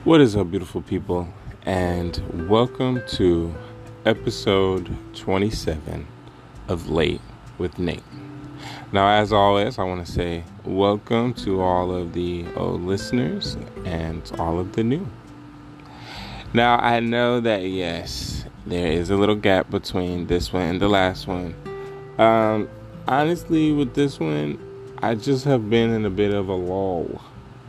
What is up, beautiful people, and welcome to episode 27 of Late with Nate. Now, as always, I want to say welcome to all of the old listeners and all of the new. Now, I know that, yes, there is a little gap between this one and the last one. Honestly, with this one, I just have been in a bit of a lull.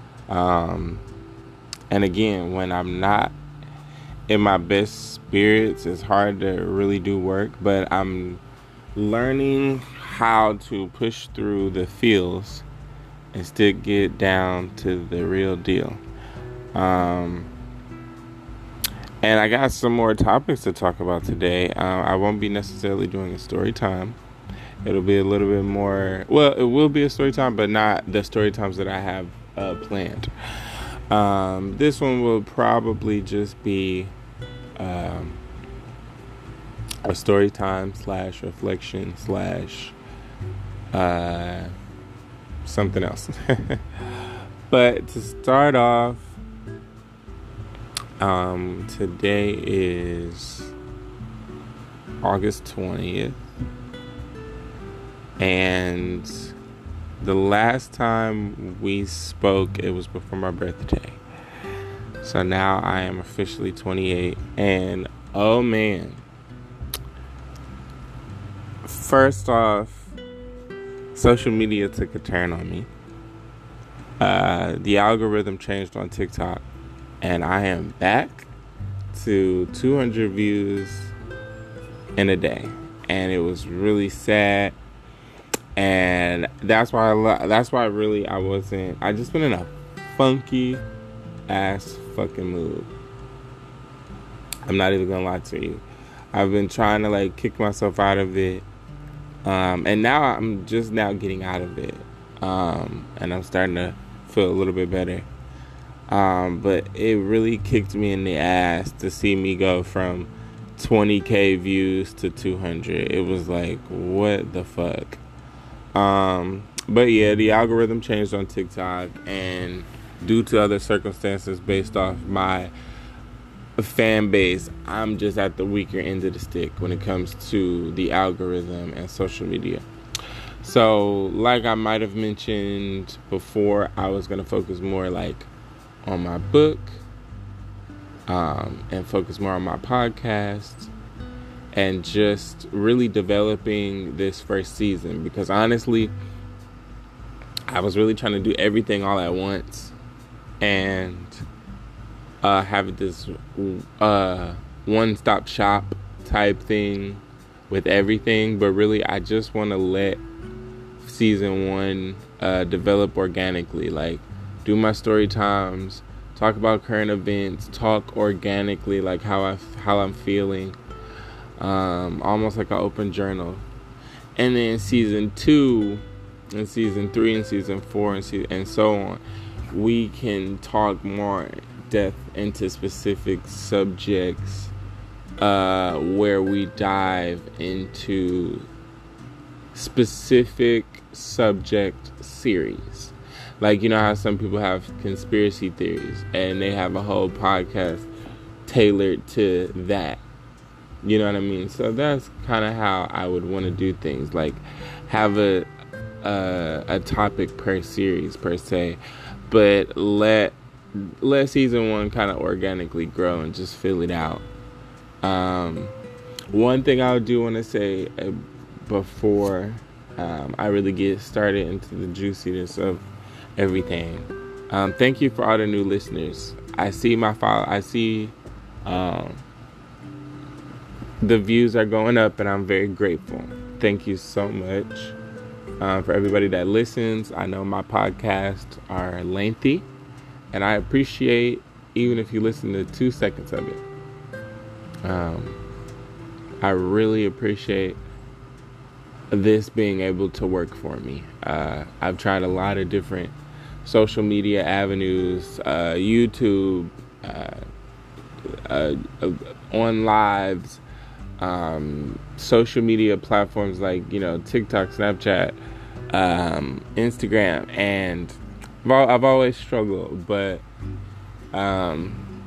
And again, when I'm not in my best spirits, it's hard to really do work, but I'm learning how to push through the feels and still get down to the real deal. And I got some more topics to talk about today. I won't be necessarily doing a story time. It'll be a little bit more, well, it will be a story time, but not the story times that I have planned. This one will probably just be a story time / reflection / something else. But to start off, today is August 20th, and the last time we spoke, it was before my birthday. So now I am officially 28. And oh man. First off, social media took a turn on me. The algorithm changed on TikTok. And I am back to 200 views in a day. And it was really sad. And that's why I just been in a funky ass fucking mood. I'm not even gonna lie to you. I've been trying to kick myself out of it. And now I'm just now getting out of it. And I'm starting to feel a little bit better. But it really kicked me in the ass to see me go from 20k views to 200. It was like, what the fuck? But yeah, the algorithm changed on TikTok, and due to other circumstances based off my fan base, I'm just at the weaker end of the stick when it comes to the algorithm and social media. So, like I might have mentioned before, I was going to focus more on my book, and focus more on my podcast, and just really developing this first season, because honestly, I was really trying to do everything all at once and have this one-stop shop type thing with everything. But really, I just want to let season one develop organically, do my story times, talk about current events, talk organically, how I'm feeling. Almost like an open journal. And then season 2 and season 3 and season 4 and so on, we can talk more depth into specific subjects, where we dive into specific subject series. You know how some people have conspiracy theories and they have a whole podcast tailored to that. You know what I mean? So that's kind of how I would want to do things. Have a topic per series per se, but let season 1 kind of organically grow and just fill it out. One thing I do want to say before I really get started into the juiciness of everything. Thank you for all the new listeners. I see the views are going up, and I'm very grateful. Thank you so much for everybody that listens. I know my podcasts are lengthy, and I appreciate even if you listen to 2 seconds of it. I really appreciate this being able to work for me. I've tried a lot of different social media avenues, YouTube, on lives, social media platforms like, TikTok, Snapchat, Instagram, and I've always struggled, but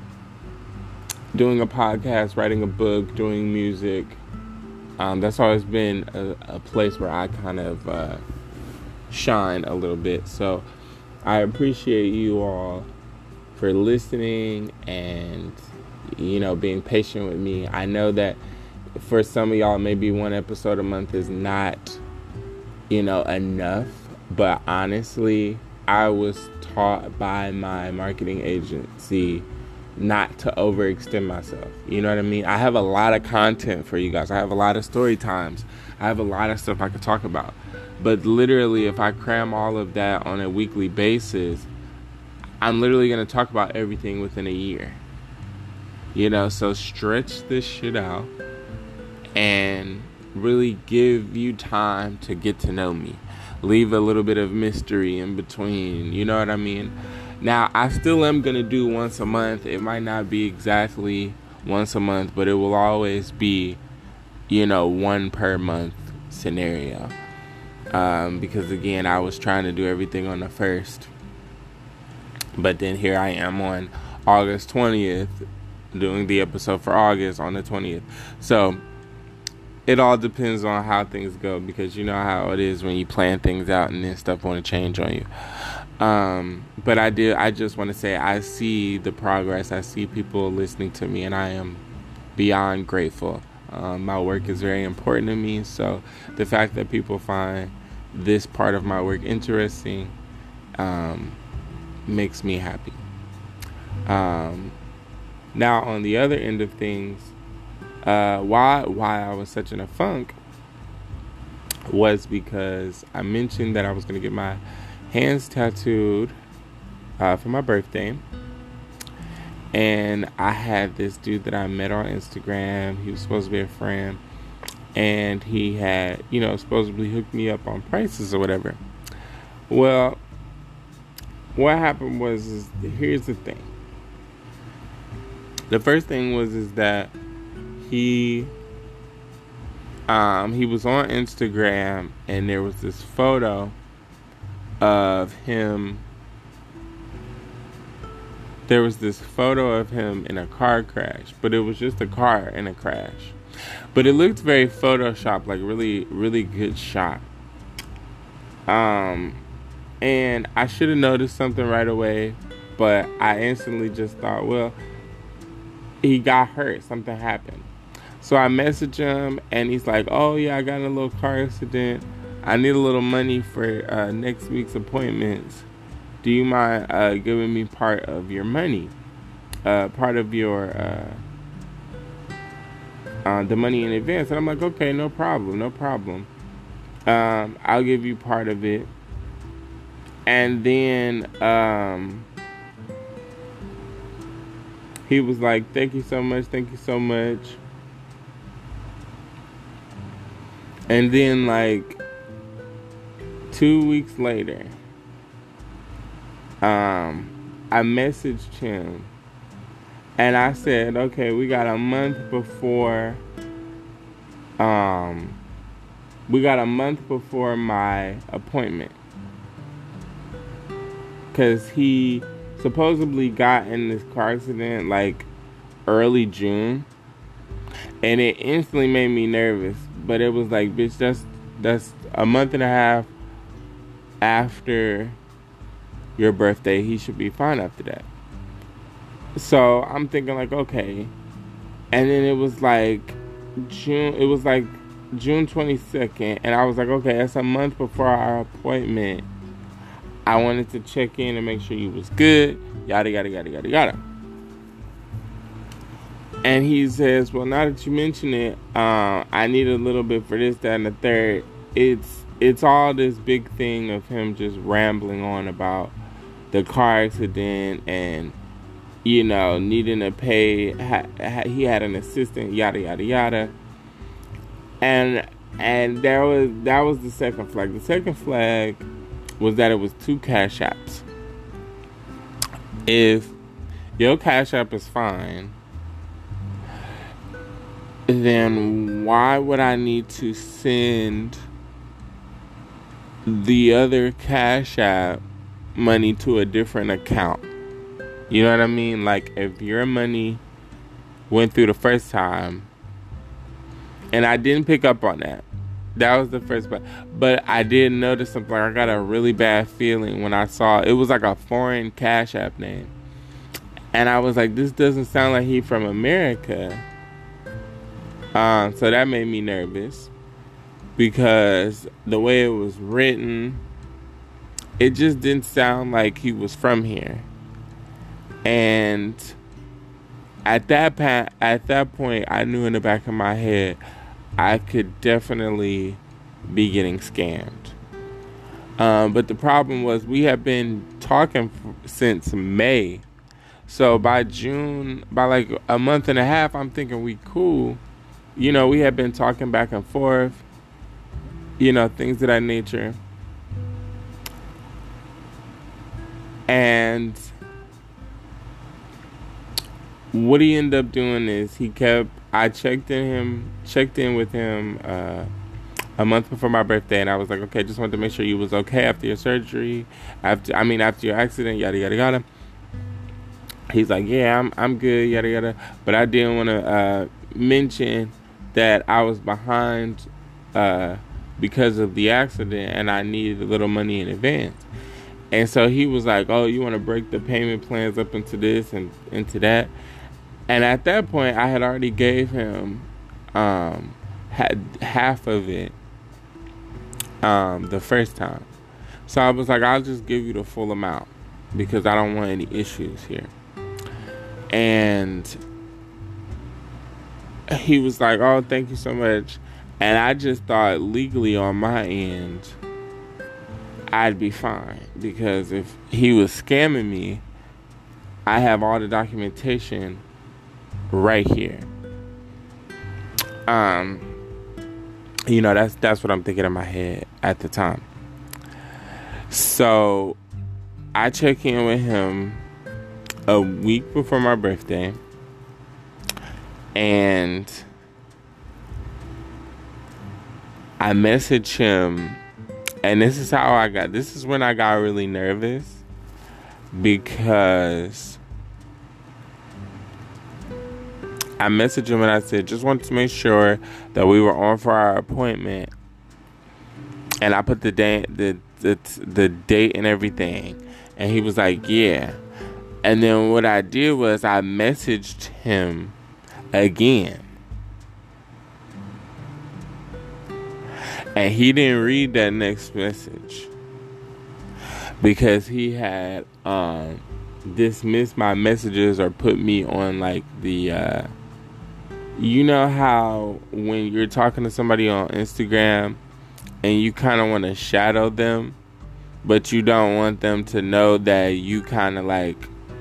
doing a podcast, writing a book, doing music. That's always been a place where I kind of shine a little bit. So I appreciate you all for listening and, being patient with me. I know that for some of y'all, maybe one episode a month is not, enough. But honestly, I was taught by my marketing agency not to overextend myself. You know what I mean? I have a lot of content for you guys. I have a lot of story times. I have a lot of stuff I could talk about. But literally, if I cram all of that on a weekly basis, I'm literally going to talk about everything within a year. So stretch this shit out and really give you time to get to know me. Leave a little bit of mystery in between. You know what I mean? Now, I still am going to do once a month. It might not be exactly once a month, but it will always be, one per month scenario. Because, again, I was trying to do everything on the 1st. But then here I am on August 20th, doing the episode for August on the 20th. So it all depends on how things go, because you know how it is when you plan things out and then stuff want to change on you. But I just want to say I see the progress. I see people listening to me, and I am beyond grateful. My work is very important to me, so the fact that people find this part of my work interesting makes me happy. Now, on the other end of things, why I was such in a funk was because I mentioned that I was going to get my hands tattooed for my birthday. And I had this dude that I met on Instagram. He was supposed to be a friend. And he had, supposedly hooked me up on prices or whatever. Well, what happened was, here's the thing. The first thing was that he was on Instagram, and there was this photo of him. There was this photo of him in a car crash, but it was just a car in a crash. But it looked very Photoshopped, like really, really good shot. And I should have noticed something right away, but I instantly just thought, well, he got hurt. Something happened. So I messaged him, and he's like, oh, yeah, I got in a little car accident. I need a little money for next week's appointments. Do you mind giving me part of your money? Part of your, the money in advance? And I'm like, okay, no problem. I'll give you part of it. And then he was like, thank you so much. And then, like, 2 weeks later, I messaged him, and I said, okay, we got a month before my appointment, because he supposedly got in this car accident like early June, and it instantly made me nervous. But it was like, bitch, that's a month and a half after your birthday. He should be fine after that. So I'm thinking like, okay. And then it was like June 22nd, and I was like, okay, that's a month before our appointment. I wanted to check in and make sure you was good, yada yada yada yada yada. And he says, well, now that you mention it, I need a little bit for this, that, and the third. It's all this big thing of him just rambling on about the car accident and, needing to pay. He had an assistant, yada, yada, yada. And that was the second flag. The second flag was that it was 2 Cash Apps. If your Cash App is fine, then why would I need to send the other Cash App money to a different account? You know what I mean? Like, if your money went through the first time, and I didn't pick up on that. That was the first, but I did notice something. I got a really bad feeling when I saw it was like a foreign Cash App name, and I was like, this doesn't sound like he from America. So that made me nervous because the way it was written, it just didn't sound like he was from here. And at that point, I knew in the back of my head I could definitely be getting scammed. But the problem was we had been talking since May. So by June, by like a month and a half, I'm thinking we cool. You know, we had been talking back and forth, you know, things of that nature. And what he ended up doing is I checked in with him a month before my birthday, and I was like, okay, just wanted to make sure you was okay after your surgery, after your accident, yada yada yada. He's like, yeah, I'm good, yada yada. But I didn't want to mention that I was behind because of the accident, and I needed a little money in advance. And so he was like, oh, you want to break the payment plans up into this and into that? And at that point, I had already gave him had half of it the first time. So I was like, I'll just give you the full amount because I don't want any issues here. And he was like, oh, thank you so much. And I just thought legally on my end, I'd be fine. Because if he was scamming me, I have all the documentation right here. You know, that's what I'm thinking in my head at the time. So I check in with him a week before my birthday, and I message him, and this is when I got really nervous, because I messaged him and I said, just wanted to make sure that we were on for our appointment, and I put the date and everything, and he was like, yeah. And then what I did was I messaged him again. And he didn't read that next message because he had dismissed my messages or put me on like the you know how when you're talking to somebody on Instagram and you kind of want to shadow them, but you don't want them to know that you kind of like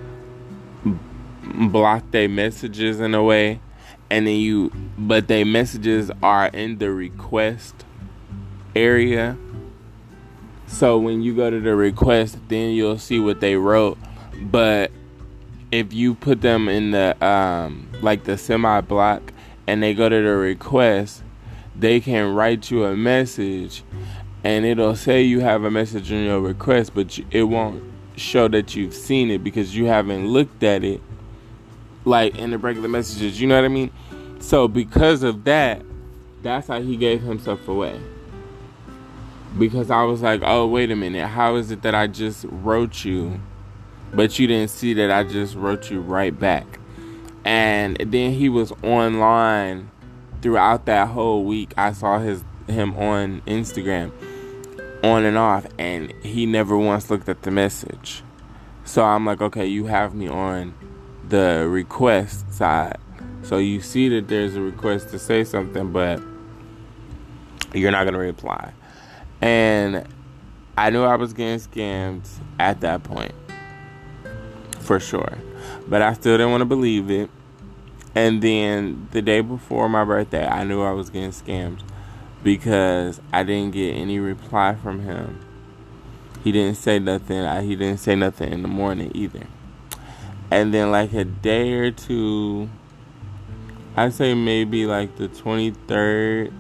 block their messages in a way, and then but their messages are in the request area. So when you go to the request, then you'll see what they wrote. But if you put them in the like the semi block and they go to the request, they can write you a message and it'll say you have a message in your request, but it won't show that you've seen it because you haven't looked at it like in the regular messages, you know what I mean? So because of that, that's how he gave himself away. Because I was like, oh, wait a minute, how is it that I just wrote you, but you didn't see that I just wrote you right back? And then he was online throughout that whole week. I saw him on Instagram on and off, and he never once looked at the message. So I'm like, okay, you have me on the request side, so you see that there's a request to say something, but you're not gonna reply. And I knew I was getting scammed at that point, for sure, but I still didn't want to believe it. And then the day before my birthday, I knew I was getting scammed because I didn't get any reply from him. He didn't say nothing. He didn't say nothing in the morning either. And then like a day or two, I'd say maybe like the 23rd,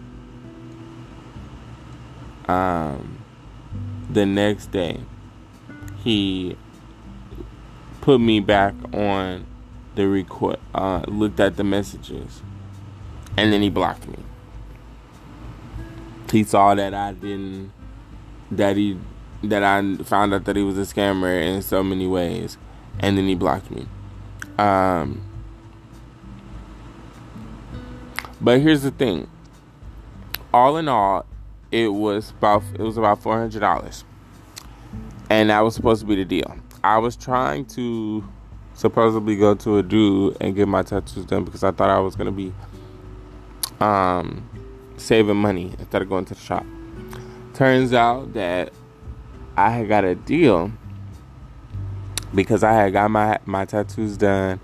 the next day, he put me back on the record, looked at the messages, and then he blocked me. He saw that I found out that he was a scammer in so many ways, and then he blocked me. But here's the thing. All in all, it was about $400, and that was supposed to be the deal. I was trying to supposedly go to a dude and get my tattoos done because I thought I was gonna be saving money instead of going to the shop. Turns out that I had got a deal because I had got my tattoos done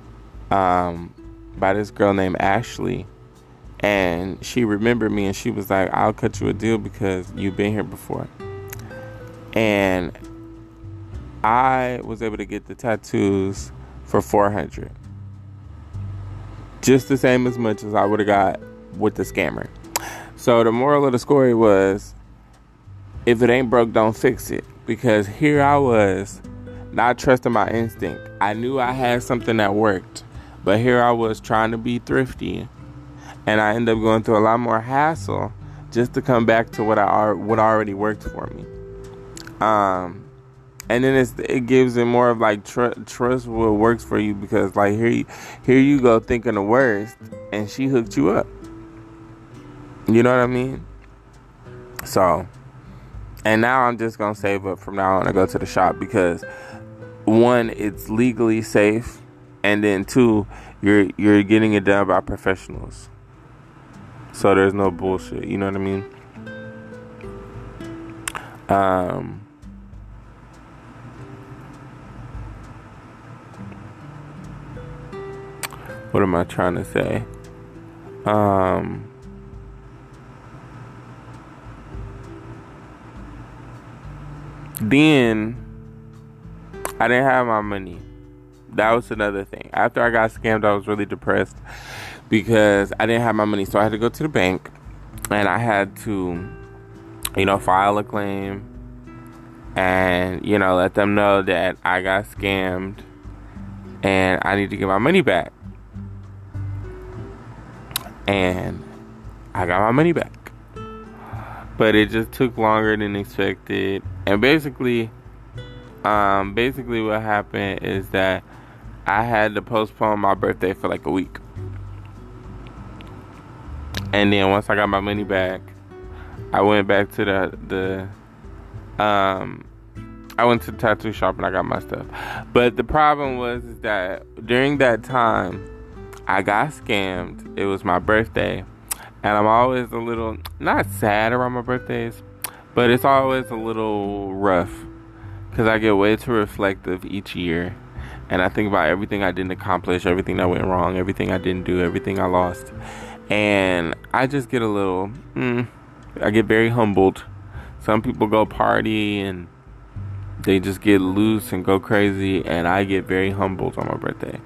by this girl named Ashley, and she remembered me, and she was like, I'll cut you a deal because you've been here before. And I was able to get the tattoos for $400, just the same as much as I would have got with the scammer. So the moral of the story was, if it ain't broke, don't fix it. Because here I was, not trusting my instinct. I knew I had something that worked, but here I was trying to be thrifty, and I ended up going through a lot more hassle just to come back to what already worked for me. And then it gives it more of like trust what works for you, because like here you go thinking the worst, and she hooked you up. You know what I mean? So, and now I'm just gonna save up from now on to go to the shop because, one, it's legally safe, and then two, you're getting it done by professionals. So there's no bullshit. You know what I mean? What am I trying to say? Then I didn't have my money. That was another thing. After I got scammed, I was really depressed because I didn't have my money. So I had to go to the bank, and I had to, file a claim and, let them know that I got scammed and I need to get my money back. And I got my money back. But it just took longer than expected. And basically what happened is that I had to postpone my birthday for like a week. And then once I got my money back, I went back to I went to the tattoo shop and I got my stuff. But the problem was is that during that time, I got scammed. It was my birthday. And I'm always a little, not sad around my birthdays, but it's always a little rough because I get way too reflective each year. And I think about everything I didn't accomplish, everything that went wrong, everything I didn't do, everything I lost. And I just get a little, I get very humbled. Some people go party and they just get loose and go crazy. And I get very humbled on my birthday.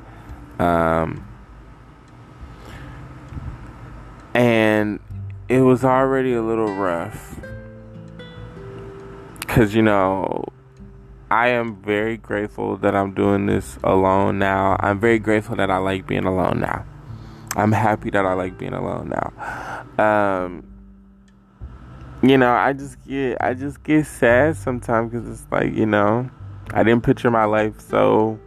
And it was already a little rough. Because, I am very grateful that I'm doing this alone now. I'm very grateful that I like being alone now. I'm happy that I like being alone now. I just get sad sometimes because it's like, I didn't picture my life so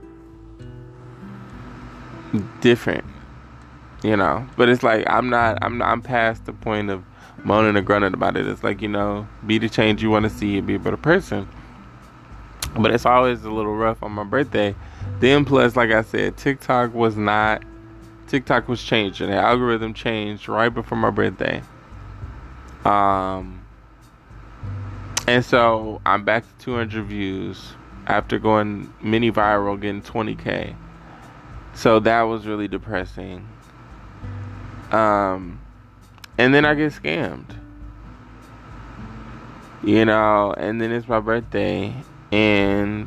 different. But it's like I'm past the point of moaning and grunting about it. It's like, be the change you want to see and be a better person. But it's always a little rough on my birthday. Then plus, like I said, TikTok was changing. The algorithm changed right before my birthday. And so I'm back to 200 views after going mini viral, getting 20K. So that was really depressing. And then I get scammed, and then it's my birthday, and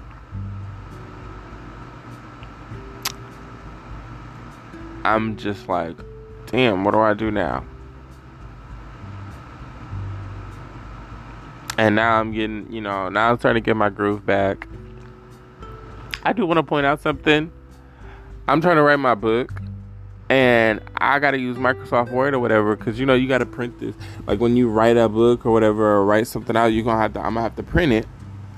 I'm just like, damn, what do I do now? And now I'm getting, now I'm starting to get my groove back. I do want to point out something. I'm trying to write my book, and I got to use Microsoft Word or whatever, because, you know, you got to print this. Like, when you write a book or whatever, or write something out, I'm going to have to print it.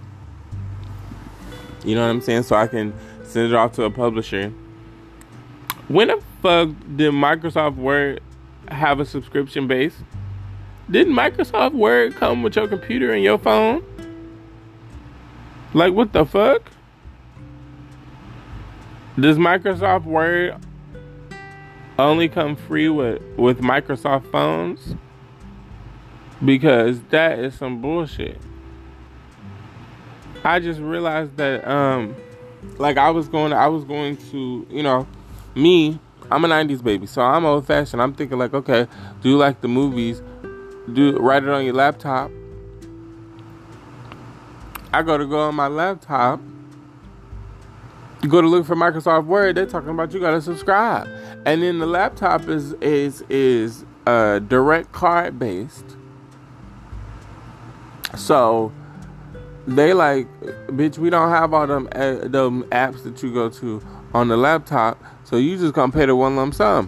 You know what I'm saying? So I can send it off to a publisher. When the fuck did Microsoft Word have a subscription base? Didn't Microsoft Word come with your computer and your phone? Like, what the fuck? Does Microsoft Word only come free with Microsoft phones? Because that is some bullshit. I just realized that, like, I was going to, you know, I'm a 90s baby, so I'm old fashioned. I'm thinking, like, okay, do you like the movies? Write it on your laptop. I go on my laptop. You go to look for Microsoft Word, they're talking about you gotta subscribe. And then the laptop is direct card based. So they like, bitch, we don't have all them apps that you go to on the laptop, so you just gonna pay the one lump sum.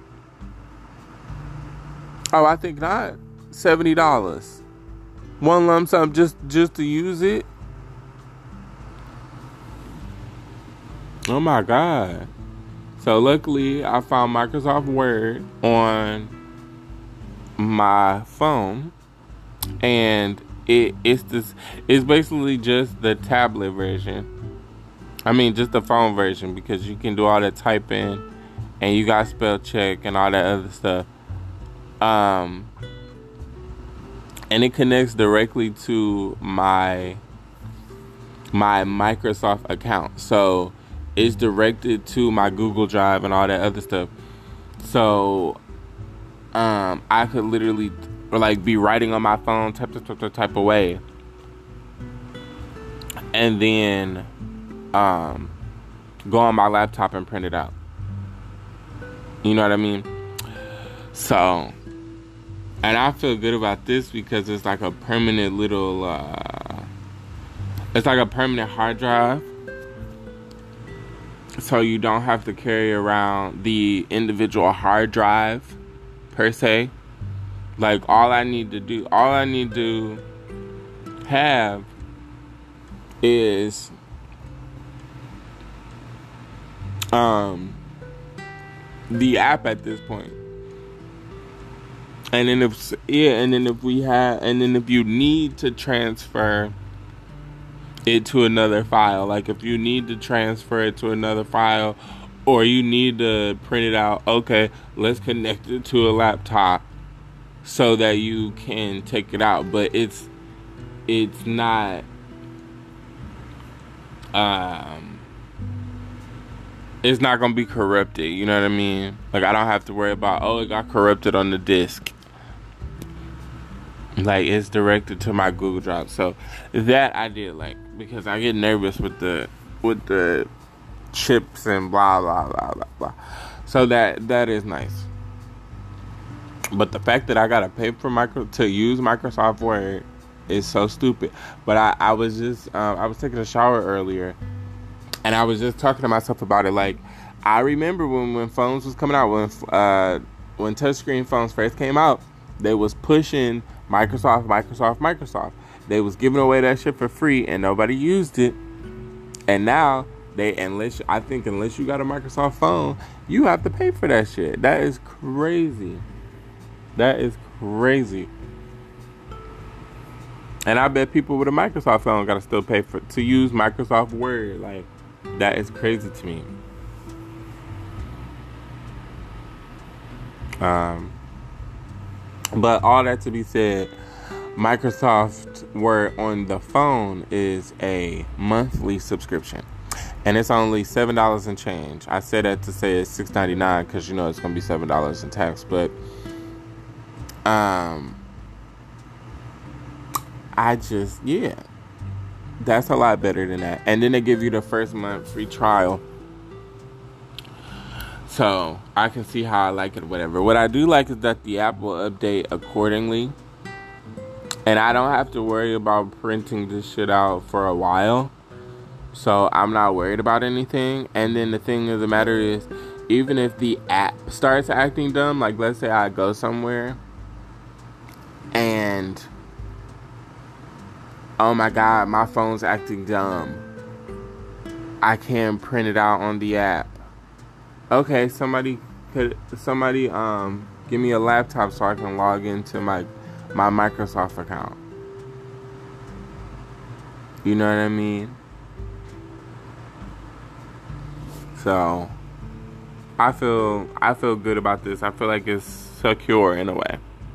Oh, I think not. $70. One lump sum just to use it. Oh my God. So luckily I found Microsoft Word on my phone, and it's basically just the tablet version. I mean, just the phone version, because you can do all that typing and you got spell check and all that other stuff. And it connects directly to my Microsoft account. So it's directed to my Google Drive and all that other stuff. So I could literally like be writing on my phone type of way, and then go on my laptop and print it out. You know what I mean? So, and I feel good about this because it's like a permanent little it's like a permanent hard drive. So you don't have to carry around the individual hard drive per se. Like, all I need to have is the app at this point. And then if you need to transfer it to another file, like if you need to transfer it to another file, or you need to print it out, okay, let's connect it to a laptop so that you can take it out. But it's not it's not gonna be corrupted, you know what I mean? Like, I don't have to worry about, oh, it got corrupted on the disk. Like, it's directed to my Google Drive. So that I did like, because I get nervous with the chips and blah blah blah blah blah. So that is nice. But the fact that I gotta pay for to use Microsoft Word is so stupid. But I was just I was taking a shower earlier, and I was just talking to myself about it. Like, I remember when phones was coming out, when touchscreen phones first came out, they was pushing Microsoft. They was giving away that shit for free, and nobody used it. And now unless you got a Microsoft phone, you have to pay for that shit. That is crazy. And I bet people with a Microsoft phone gotta still pay to use Microsoft Word. Like, that is crazy to me. But all that to be said, Microsoft Word on the phone is a monthly subscription, and it's only $7 and change. I said that to say it's $6.99 because, you know, it's gonna be $7 in tax. But that's a lot better than that. And then they give you the first month free trial. So I can see how I like it, whatever. What I do like is that the app will update accordingly, and I don't have to worry about printing this shit out for a while. So I'm not worried about anything. And then the thing of the matter is, even if the app starts acting dumb, like let's say I go somewhere and oh my God, my phone's acting dumb, I can't print it out on the app. Okay, somebody give me a laptop so I can log into my Microsoft account. You know what I mean? So I feel good about this. I feel like it's secure in a way.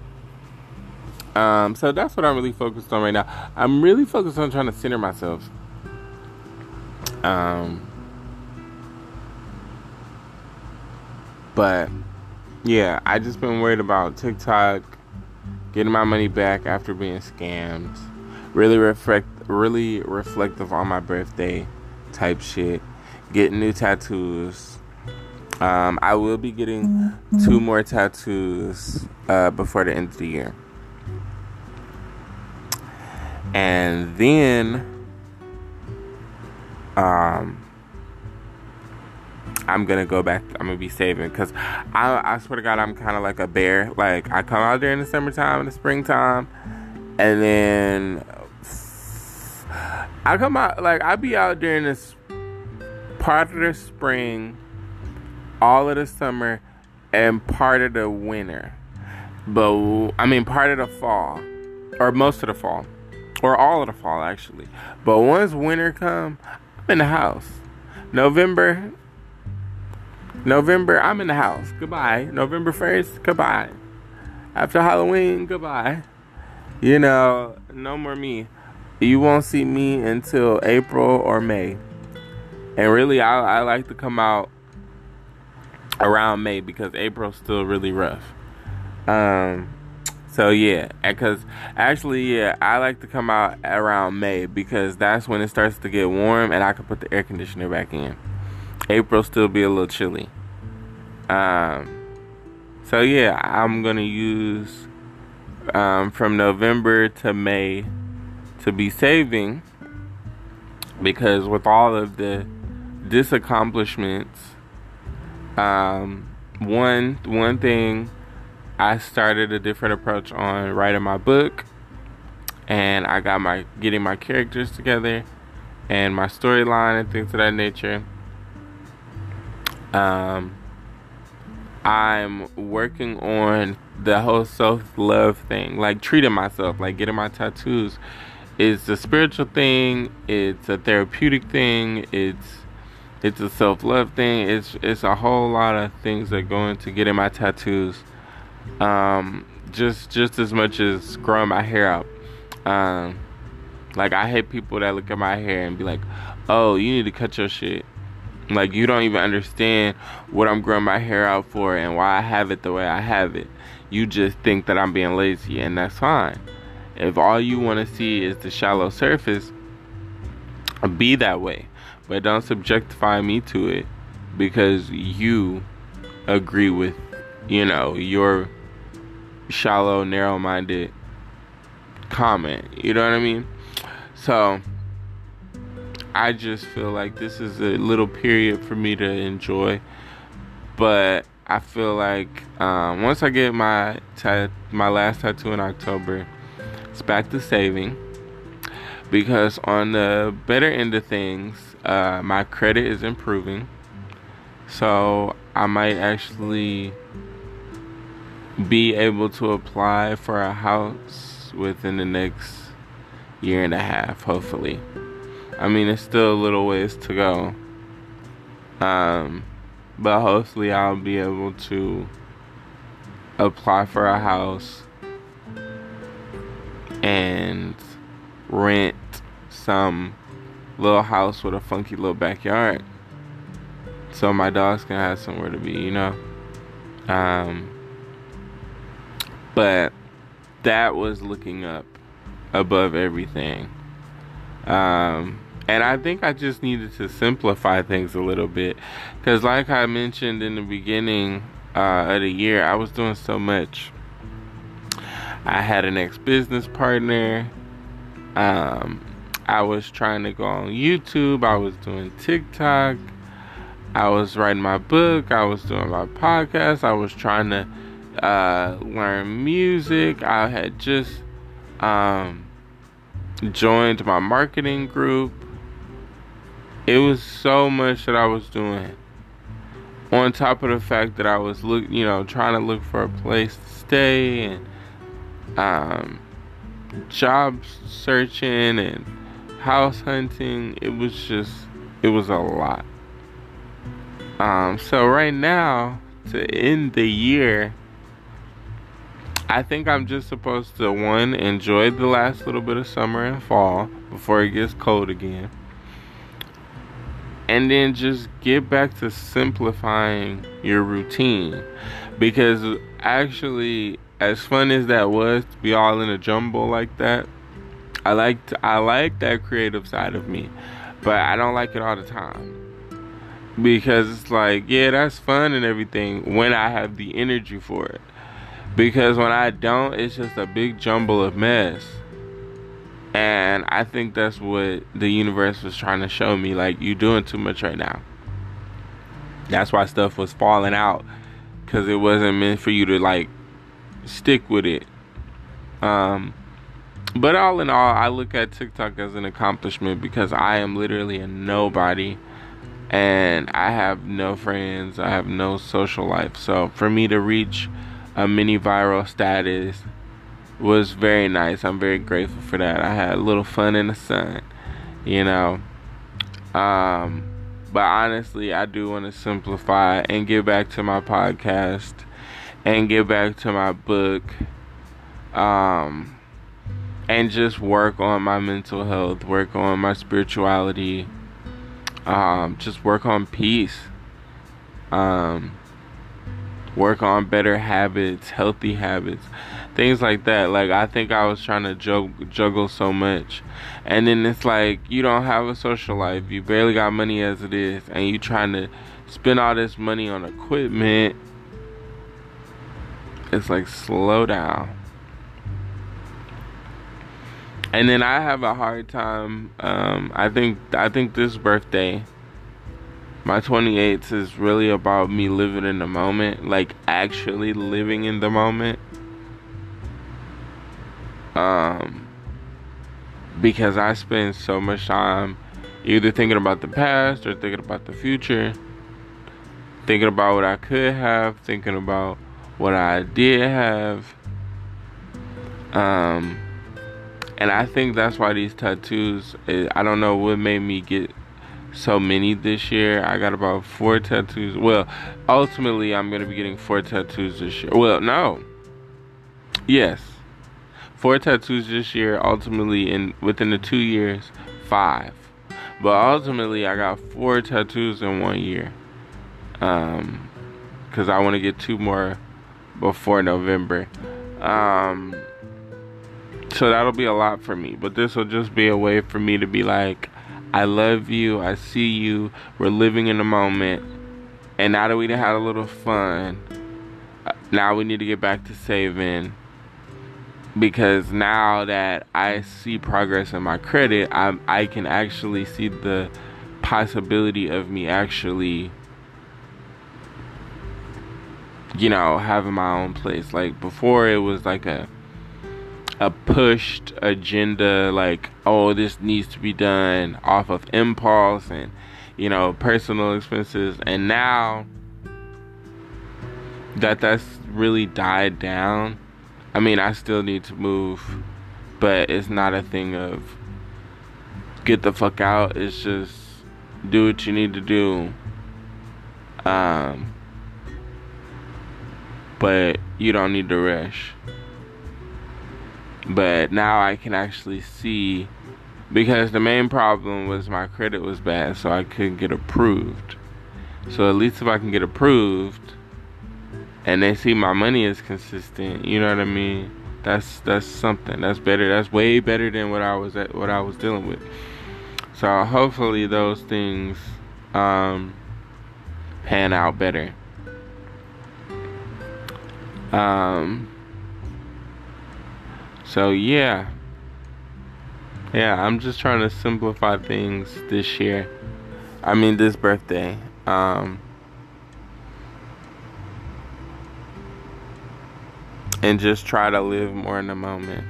So that's what I'm really focused on right now. I'm really focused on trying to center myself. But yeah, I just been worried about TikTok getting my money back after being scammed. Really reflective on my birthday type shit. Getting new tattoos. I will be getting 2 more tattoos before the end of the year. And then I'm gonna go back. I'm gonna be saving because I swear to God, I'm kind of like a bear. Like I come out there in the summertime and the springtime, and then I come out like I be out during this part of the spring, all of the summer, and part of the winter. But I mean part of the fall, or most of the fall, or all of the fall actually. But once winter come, I'm in the house. November, I'm in the house. Goodbye. November 1st, goodbye. After Halloween, goodbye. You know, no more me. You won't see me until April or May. And really, I like to come out around May because April's still really rough. So yeah, because actually, yeah, I like to come out around May because that's when it starts to get warm and I can put the air conditioner back in. April still be a little chilly. So yeah, I'm gonna use from November to May to be saving because with all of the disaccomplishments, one thing, I started a different approach on writing my book, and I got getting my characters together and my storyline and things of that nature. I'm working on the whole self-love thing, like treating myself, like getting my tattoos. It's a spiritual thing. It's a therapeutic thing. It's a self-love thing. It's a whole lot of things that go into getting my tattoos. Just as much as growing my hair out. Like I hate people that look at my hair and be like, "Oh, you need to cut your shit." Like you don't even understand what I'm growing my hair out for and why I have it the way I have it. You just think that I'm being lazy, and that's fine. If all you want to see is the shallow surface, be that way. But don't subjectify me to it because you agree with, your shallow, narrow-minded comment. You know what I mean? So I just feel like this is a little period for me to enjoy. But I feel like once I get my last tattoo in October, it's back to saving. Because on the better end of things, my credit is improving. So I might actually be able to apply for a house within the next year and a half, hopefully. I mean, it's still a little ways to go. But hopefully I'll be able to apply for a house and rent some little house with a funky little backyard so my dogs can have somewhere to be, but that was looking up above everything. And I think I just needed to simplify things a little bit because like I mentioned in the beginning of the year, I was doing so much. I had an ex-business partner. I was trying to go on YouTube. I was doing TikTok. I was writing my book. I was doing my podcast. I was trying to learn music. I had just joined my marketing group. It was so much that I was doing. On top of the fact that I was trying to look for a place to stay and job searching and house hunting. It was a lot. So right now, to end the year, I think I'm just supposed to, one, enjoy the last little bit of summer and fall before it gets cold again. And then just get back to simplifying your routine. Because actually, as fun as that was to be all in a jumble like that, I like that creative side of me. But I don't like it all the time. Because it's like, yeah, that's fun and everything when I have the energy for it. Because when I don't, it's just a big jumble of mess. And I think that's what the universe was trying to show me. Like, you're doing too much right now. That's why stuff was falling out. Because it wasn't meant for you to, like, stick with it. But all in all, I look at TikTok as an accomplishment. Because I am literally a nobody. And I have no friends. I have no social life. So for me to reach a mini viral status was very nice. I'm very grateful for that. I had a little fun in the sun, But honestly, I do want to simplify and get back to my podcast and get back to my book, and just work on my mental health, work on my spirituality, just work on peace, work on better habits, healthy habits, things like that. Like, I think I was trying to juggle so much. And then it's like, you don't have a social life. You barely got money as it is. And you trying to spend all this money on equipment. It's like, slow down. And then I have a hard time. I think this birthday, my 28th, is really about me living in the moment, like actually living in the moment. Because I spend so much time either thinking about the past or thinking about the future, thinking about what I could have, thinking about what I did have. And I think that's why these tattoos, I don't know what made me get so many this year. I got about 4 tattoos. Well, ultimately, I'm going to be getting 4 tattoos this year. Well, no. Yes. 4 tattoos this year. Ultimately, within the 2 years, 5. But ultimately, I got 4 tattoos in 1 year. Because I want to get 2 more before November. So that'll be a lot for me. But this will just be a way for me to be like, I love you, I see you, we're living in the moment. And now that we done had a little fun, now we need to get back to saving. Because now that I see progress in my credit, I can actually see the possibility of me actually, having my own place. Like, before it was like a pushed agenda, like, oh, this needs to be done off of impulse and personal expenses. And now that that's really died down, I mean, I still need to move, but it's not a thing of get the fuck out. It's just do what you need to do, but you don't need to rush. But now I can actually see, because the main problem was my credit was bad, so I couldn't get approved. So at least if I can get approved and they see my money is consistent, you know what I mean? That's something. That's better. That's way better than what I was dealing with. So hopefully those things pan out better. So yeah, Yeah, I'm just trying to simplify things this year. I mean, this birthday. And just try to live more in the moment.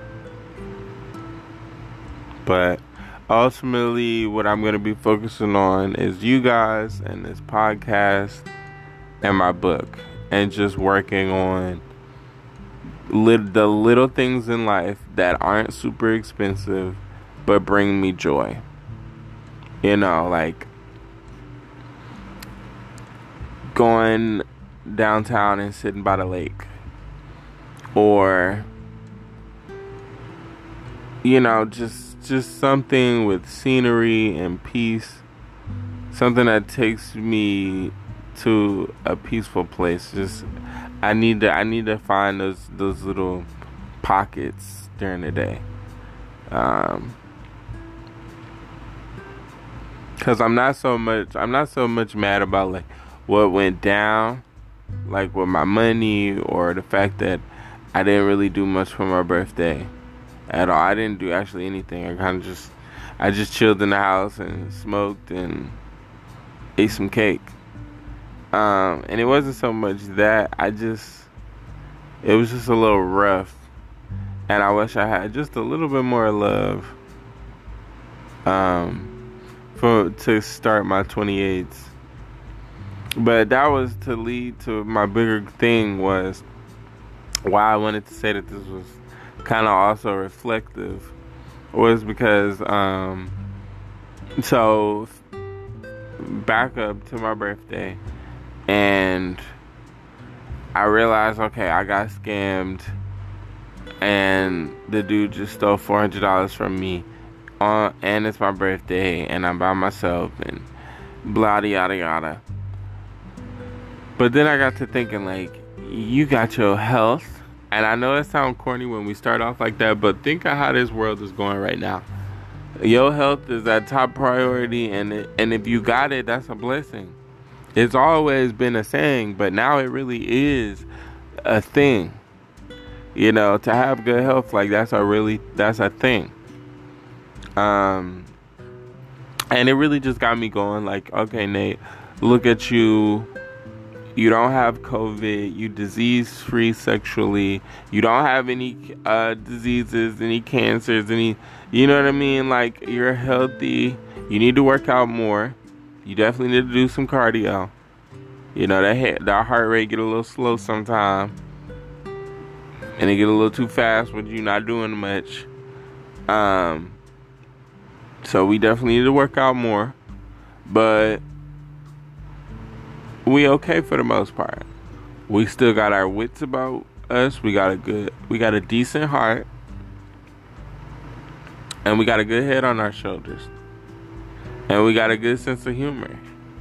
But ultimately, what I'm going to be focusing on is you guys and this podcast and my book. And just working on the little things in life that aren't super expensive but bring me joy. Like going downtown and sitting by the lake, or just something with scenery and peace, something that takes me to a peaceful place. I need to find those little pockets during the day, because I'm not so much mad about like what went down, like with my money, or the fact that I didn't really do much for my birthday at all. I didn't do actually anything. I just chilled in the house and smoked and ate some cake. And it wasn't so much that it was just a little rough, and I wish I had just a little bit more love to start my 28th. But that was to lead to my bigger thing, was why I wanted to say that this was kind of also reflective, was because so back up to my birthday, and I realized, okay, I got scammed, and the dude just stole $400 from me, and it's my birthday, and I'm by myself, and blah yada yada. But then I got to thinking, like, you got your health, and I know it sounds corny when we start off like that, but think of how this world is going right now. Your health is that top priority, and if you got it, that's a blessing. It's always been a saying, but now it really is a thing. To have good health, like that's a thing. And it really just got me going, like, okay, Nate, look at you. You don't have COVID. You disease-free sexually. You don't have any diseases, any cancers, you know what I mean? Like, you're healthy. You need to work out more. You definitely need to do some cardio. That heart rate get a little slow sometime, and it get a little too fast when you're not doing much. So we definitely need to work out more, but we okay for the most part. We still got our wits about us. We got a decent heart, and we got a good head on our shoulders, and we got a good sense of humor.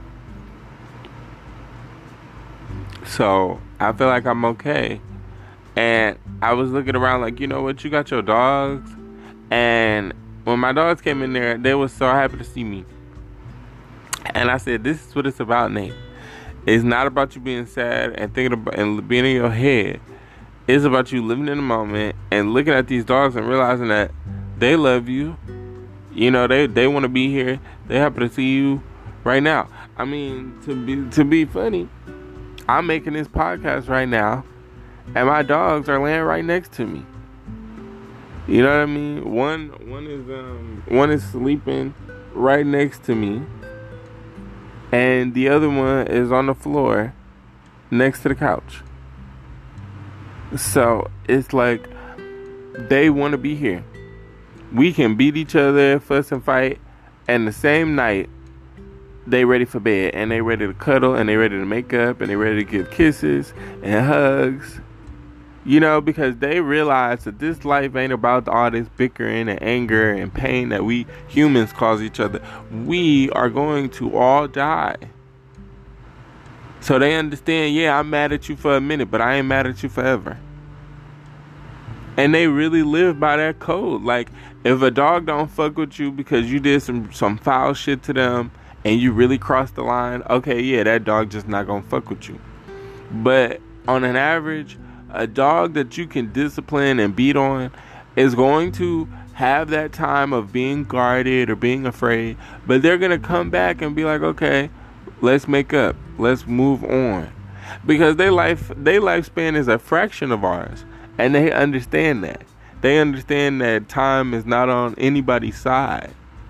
So I feel like I'm okay. And I was looking around like, you know what, you got your dogs. And when my dogs came in there, they were so happy to see me. And I said, this is what it's about, Nate. It's not about you being sad and thinking about and being in your head. It's about you living in the moment and looking at these dogs and realizing that they love you. They want to be here. They happy to see you right now. I mean, to be funny, I'm making this podcast right now, and my dogs are laying right next to me. You know what I mean? One is sleeping right next to me, and the other one is on the floor next to the couch. So it's like they want to be here. We can beat each other, fuss and fight, and the same night they ready for bed, and they ready to cuddle, and they ready to make up, and they ready to give kisses and hugs. Because they realize that this life ain't about all this bickering and anger and pain that we humans cause each other. We are going to all die. So they understand, yeah, I'm mad at you for a minute, but I ain't mad at you forever. And they really live by that code. Like, if a dog don't fuck with you because you did some foul shit to them and you really crossed the line, okay, yeah, that dog just not gonna fuck with you. But on an average, a dog that you can discipline and beat on is going to have that time of being guarded or being afraid, but they're going to come back and be like, okay, let's make up. Let's move on. Because their lifespan is a fraction of ours. And they understand that. They understand that time is not on anybody's side.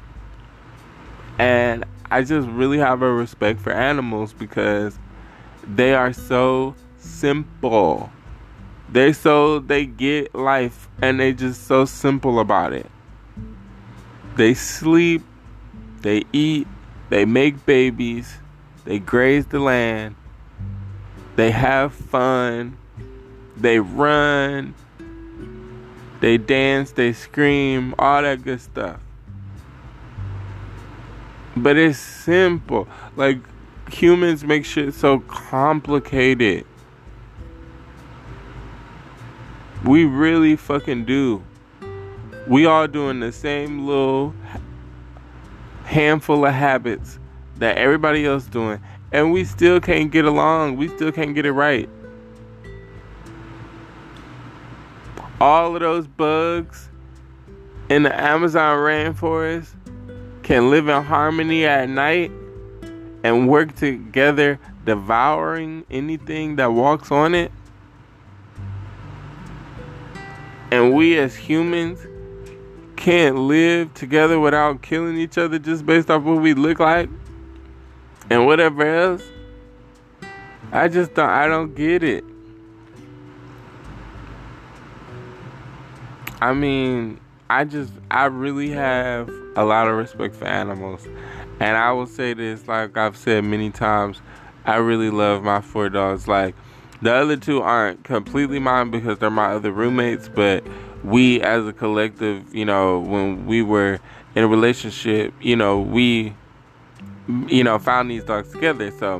And I just really have a respect for animals because they are so simple. They get life and they just so simple about it. They sleep, they eat, they make babies, they graze the land, they have fun, they run, they dance, they scream, all that good stuff. But it's simple. Like, humans make shit so complicated. We really fucking do. We all doing the same little handful of habits that everybody else doing, and we still can't get along. We still can't get it right. All of those bugs in the Amazon rainforest can live in harmony at night and work together, devouring anything that walks on it. And we as humans can't live together without killing each other just based off what we look like and whatever else. I don't get it. I mean, I really have a lot of respect for animals. And I will say this, like I've said many times, I really love my 4 dogs. Like, the other 2 aren't completely mine because they're my other roommates, but we as a collective, when we were in a relationship, we, found these dogs together. So,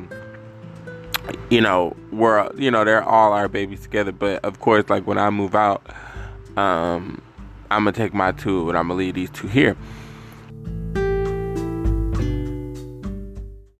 they're all our babies together. But of course, like when I move out, I'm going to take my 2 and I'm going to leave these 2 here.